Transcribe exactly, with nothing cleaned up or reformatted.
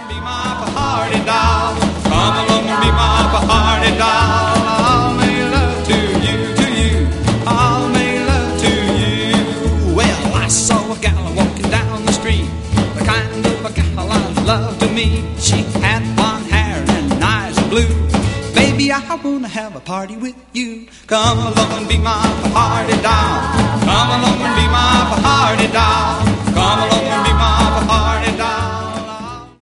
be my party doll. Come along and be my party doll. I'll make love to you, to you. I'll make love to you. Well, I saw a gal walking down the street, the kind of a gal I'd love to meet. She had blonde hair and eyes of blue. Baby, I wanna have a party with you. Come along and be my